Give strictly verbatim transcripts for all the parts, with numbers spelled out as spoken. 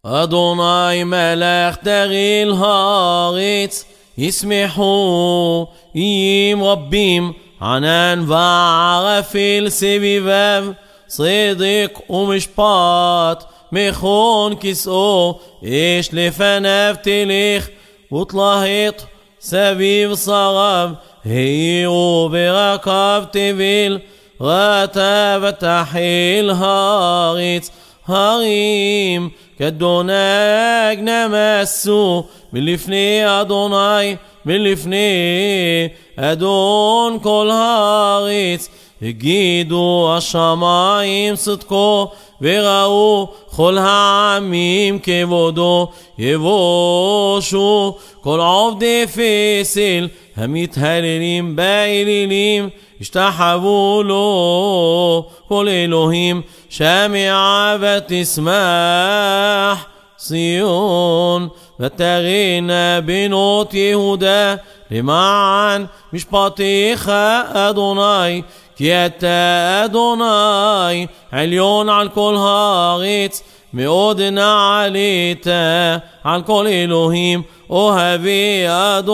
אדוני מלך תריל הארץ, ישמחו איים רבים, ענן וערפיל סביביו, צדק ומשפט מכון כסאו, אש לפניו תלך ותלהט סביב שריו, העירו ברקיו תבל, ראתה ותחיל הארץ. הרים כדונג נמסו מלפני אדוני, מלפני אדון כל הארץ. הגידו השמיים צדקו, וראו כל העמים כבודו. יבושו כל עובדי פסל, המתהללים באלילים, השתחוו לו. כל אלוהים שמעה ותשמח ציון, ותרינה בנות יהודה למען משפטיך אדוני. כי אתה אדוני עליון על כל הארץ, מאוד נעלית על כל אלוהים. אוהבי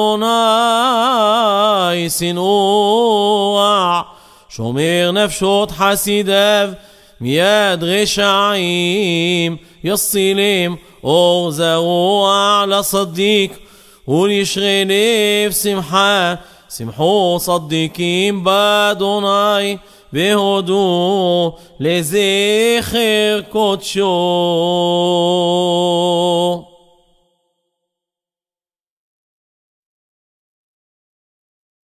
אדוני שנוע, שומר נפשות חסידיו מיד רשעים. יצילם אור זרוע לצדיק, ולישרי לב שמחה. שמחו צדיקים באדוני, והודו לזכר קודשו.